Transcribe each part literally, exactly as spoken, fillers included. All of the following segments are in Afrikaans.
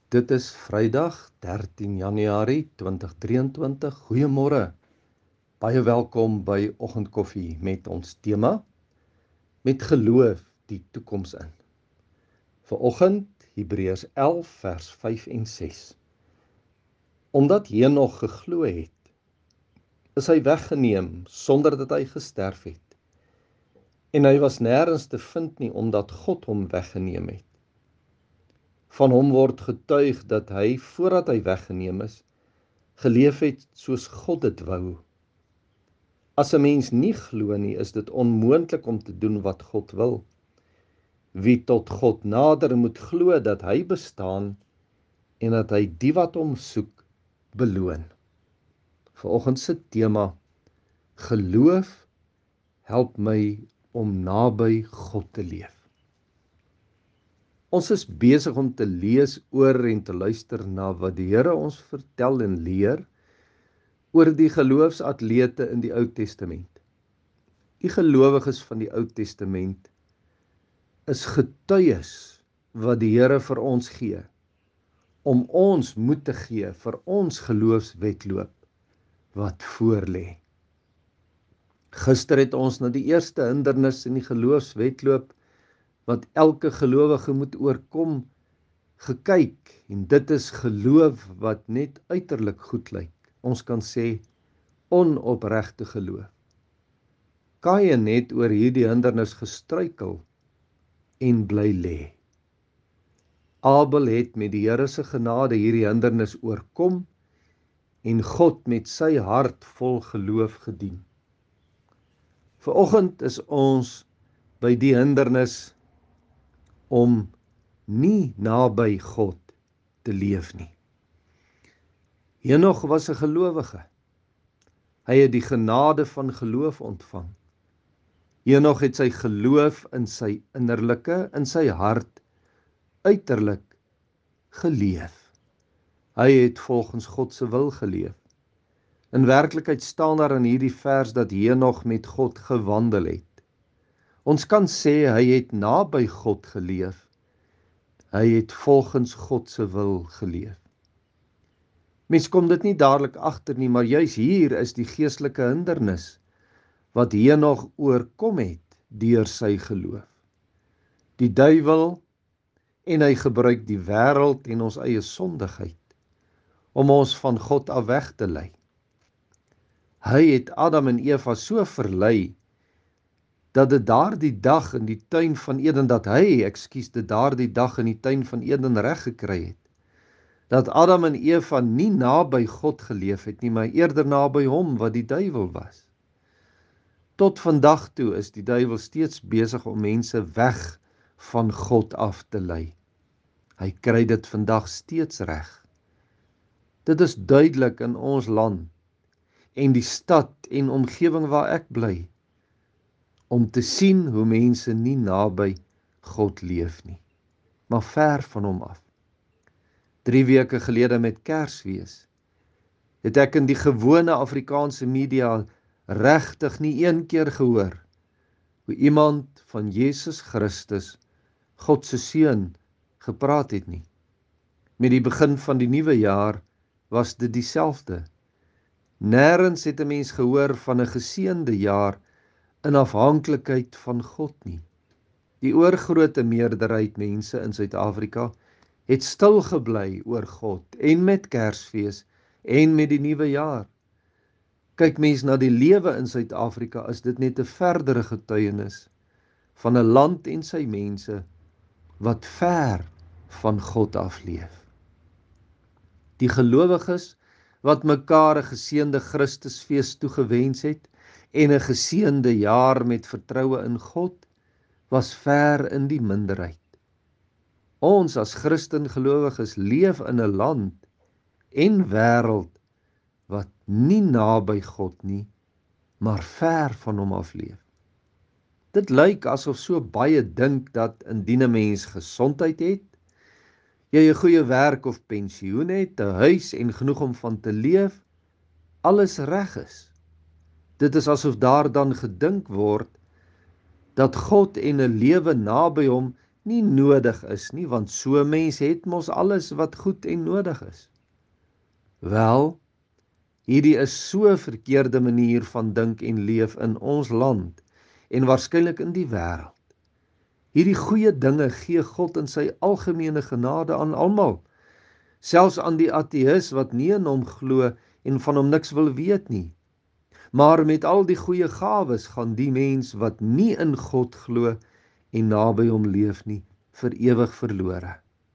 Dit is Vrydag dertien Januarie twintig drieëntwintig. Goeiemôre. Baie welkom by Oggendkoffie met ons tema met geloof die toekoms in. Vanoggend Hebreërs elf vers vyf en ses. Omdat Henog geglo het, is hy weggeneem sonder dat hy gesterf het. En hy was nêrens te vind nie omdat God hom weggeneem het. Van hom word getuig dat hy, voordat hy weggeneem is, geleef het soos God dit wou. As 'n mens nie glo nie, is dit onmoontlik om te doen wat God wil. Wie tot God nader, moet glo dat hy bestaan en dat hy die wat hom soek, beloon. Vanoggend se tema: geloof help my om naby God te leef. Ons is besig om te lees oor en te luister na wat die Here ons vertel en leer oor die geloofsatlete in die Ou Testament. Die gelowiges van die Ou Testament is getuies wat die Here vir ons gee, om ons moed te gee vir ons geloofswedloop wat voorlê. Gister het ons na die eerste hindernis in die geloofswedloop wat elke gelowige moet oorkom, gekyk, en dit is geloof wat net uiterlik goed lyk. Ons kan sê onopregte geloof. Kain het oor hierdie hindernis gestruikel en bly lê. Abel het met die Here se genade hierdie hindernis oorkom en God met sy hart vol geloof gedien. Vanoggend is ons by die hindernis om nie naby God te leef nie. Henog was 'n gelowige. Hy het die genade van geloof ontvang. Henog het sy geloof in sy innerlike, in sy hart, uiterlik geleef. Hy het volgens God se wil geleef. In werklikheid staan daar in hierdie vers dat Henog met God gewandel het. Ons kan sê hy het naby God geleef. Hy het volgens God se wil geleef. Mens kom dit nie dadelik agter nie, maar juis hier is die geestelike hindernis wat Henog oorkom het deur sy geloof. Die duiwel, en hy gebruik die wêreld en ons eie sondigheid om ons van God af weg te lei. Hy het Adam en Eva so verlei dat dit daardie dag in die tuin van Eden, dat hy, ekskuus, dit daardie dag in die tuin van Eden reg gekry het, dat Adam en Eva nie naby God geleef het nie, maar eerder naby hom, wat die duiwel was. Tot vandag toe is die duiwel steeds besig om mense weg van God af te lei. Hy kry dit vandag steeds reg. Dit is duidelik in ons land en die stad en omgewing waar ek bly, om te sien hoe mense nie naby God leef nie, maar ver van hom af. Drie weke gelede met Kersfees het ek in die gewone Afrikaanse media regtig nie een keer gehoor hoe iemand van Jesus Christus, God se seun, gepraat het nie. Met die begin van die nuwe jaar was dit dieselfde. Nêrens het 'n mens gehoor van 'n geseënde jaar in afhanklikheid van God nie. Die oorgrootste meerderheid mense in Suid-Afrika het stil gebly oor God en met Kersfees en met die nuwe jaar. Kyk mens na die lewe in Suid-Afrika, is dit net 'n verdere getuienis van 'n land en sy mense wat ver van God af leef. Die gelowiges wat mekaar 'n geseënde Christusfees toegewens het en 'n geseënde jaar met vertroue in God, was ver in die minderheid. Ons as Christen gelowiges leef in 'n land en wêreld wat nie naby God nie, maar ver van hom af leef. Dit lyk asof so baie dink dat indien 'n mens gesondheid het, jy 'n goeie werk of pensioen het, 'n huis en genoeg om van te leef, alles reg is. Dit is asof daar dan gedink word dat God en 'n lewe naby hom nie nodig is nie, want so 'n mens het mos alles wat goed en nodig is. Wel, hierdie is so 'n verkeerde manier van dink en leef in ons land en waarskynlik in die wêreld. Hierdie goeie dinge gee God in sy algemene genade aan almal, selfs aan die ateïs wat nie in hom glo en van hom niks wil weet nie. Maar met al die goeie gawes gaan die mens wat nie in God glo en naby hom leef nie, vir ewig verlore.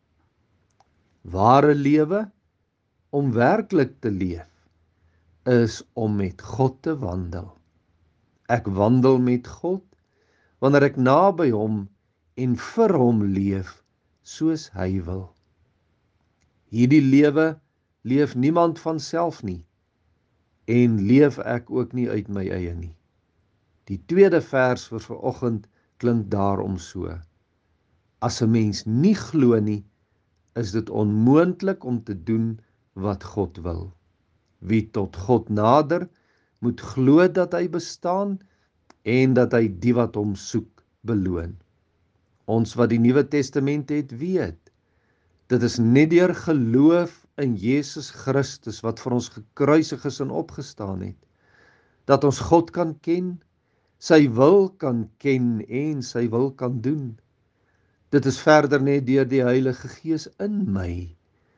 Ware lewe, om werklik te leef, is om met God te wandel. Ek wandel met God, wanneer ek naby hom en vir hom leef, soos hy wil. Hierdie lewe leef niemand van self nie, en leef ek ook nie uit my eie nie. Die tweede vers vir vanoggend klink daarom so. As 'n mens nie glo nie, is dit onmoontlik om te doen wat God wil. Wie tot God nader, moet glo dat hy bestaan en dat hy die wat hom soek beloon. Ons wat die Nuwe Testament het, weet, dit is net deur geloof in Jesus Christus wat vir ons gekruisig is en opgestaan het, dat ons God kan ken, sy wil kan ken en sy wil kan doen. Dit is verder net deur die Heilige Gees in my,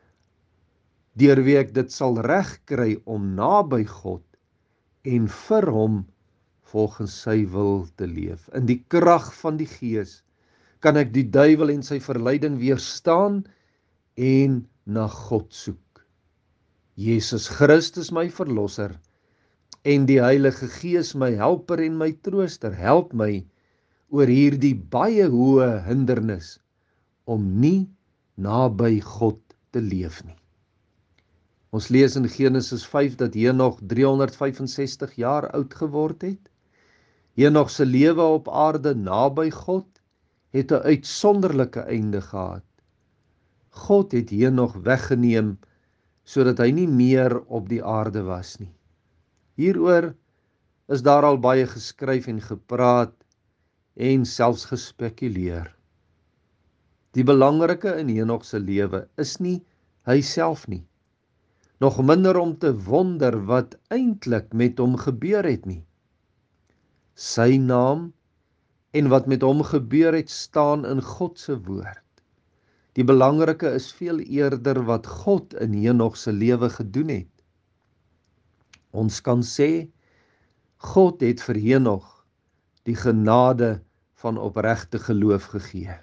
deur wie ek dit sal regkry om naby God en vir hom volgens sy wil te leef. In die krag van die Gees kan ek die duiwel en sy verleiding weerstaan en na God soek. Jesus Christus my verlosser en die Heilige Gees my helper en my trooster help my oor hierdie baie hoë hindernis om nie naby God te leef nie. Ons lees in Genesis vyf dat Henog driehonderdvyfensestig jaar oud geword het. Henog se lewe op aarde naby God het 'n uitsonderlike einde gehad. God het Henog weggeneem sodat hy nie meer op die aarde was nie. Hieroor is daar al baie geskryf en gepraat en selfs gespekuleer. Die belangrike in Henog se lewe is nie hy self nie, nog minder om te wonder wat eintlik met hom gebeur het nie. Sy naam en wat met hom gebeur het staan in God se woord. Die belangrike is veel eerder wat God in Henog se lewe gedoen het. Ons kan sê, God het vir Henog die genade van opregte geloof gegee.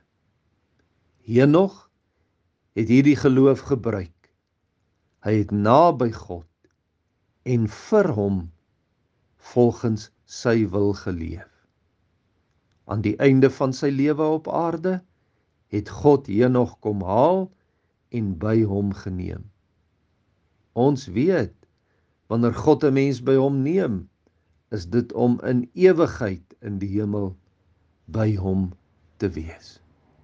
Henog het hierdie geloof gebruik. Hy het naby God en vir hom volgens sy wil geleef. Aan die einde van sy lewe op aarde het God Henog kom haal en by hom geneem. Ons weet, wanneer God 'n mens by hom neem, is dit om in ewigheid in die hemel by hom te wees.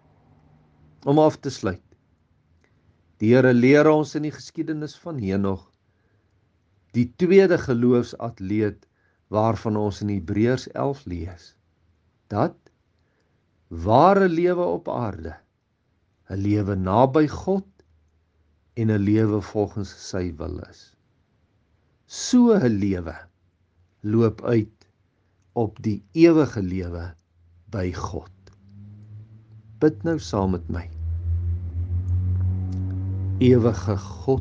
Om af te sluit, die Here leer ons in die geskiedenis van Henog, die tweede geloofsatleet waarvan ons in Hebreërs elf lees, dat ware lewe op aarde, 'n lewe naby God en 'n lewe volgens sy wil is. So 'n lewe loop uit op die ewige lewe by God. Bid nou saam met my. Ewige God,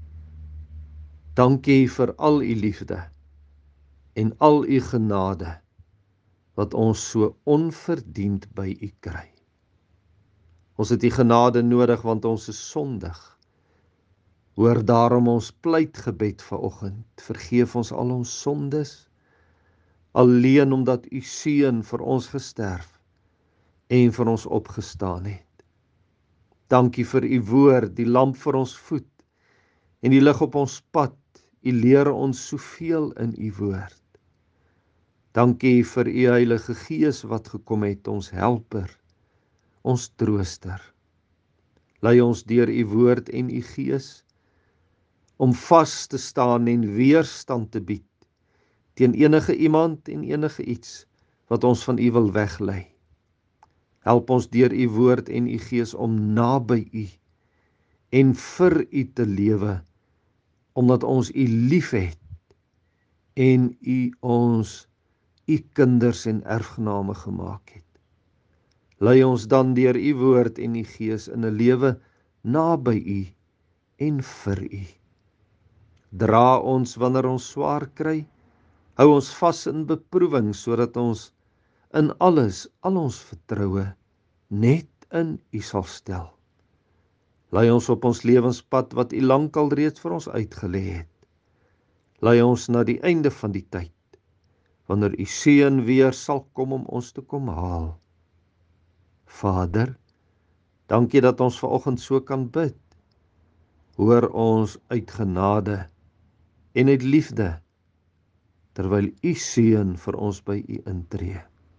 dankie vir al u liefde en al u genade wat ons so onverdiend by u kry. Ons het u genade nodig want ons is sondig. Hoor daarom ons pleitgebed vanoggend. Vergeef ons al ons sondes, alleen omdat u seun vir ons gesterf en vir ons opgestaan het. Dankie vir u woord, die lamp vir ons voet en die lig op ons pad. U leer ons soveel in u woord. Dankie vir u Heilige Gees wat gekom het, ons helper, ons trooster. Lei ons deur u woord en u Gees om vas te staan en weerstand te bied teen enige iemand en enige iets wat ons van u wil weglei. Help ons deur u woord en u gees om naby u en vir u te lewe, omdat ons u liefhet en u ons u kinders en erfgename gemaak het. Lei ons dan deur u woord en u gees in 'n lewe naby u en vir u. Dra ons wanneer ons swaar kry, hou ons vas in beproewing, sodat ons in alles, al ons vertroue, net in u sal stel. Lei ons op ons lewenspad wat u lankal reeds vir ons uitgelê het. Lei ons na die einde van die tyd, wanneer u seun weer sal kom om ons te kom haal. Vader, dankie dat ons vanoggend so kan bid. Hoor ons uit genade en uit liefde, terwyl u seun vir ons by u intree.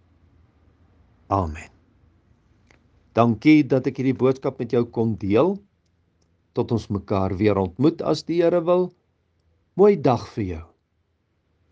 Amen. Dankie dat ek hierdie boodskap met jou kon deel. Tot ons mekaar weer ontmoet as die Here wil. Mooi dag vir jou.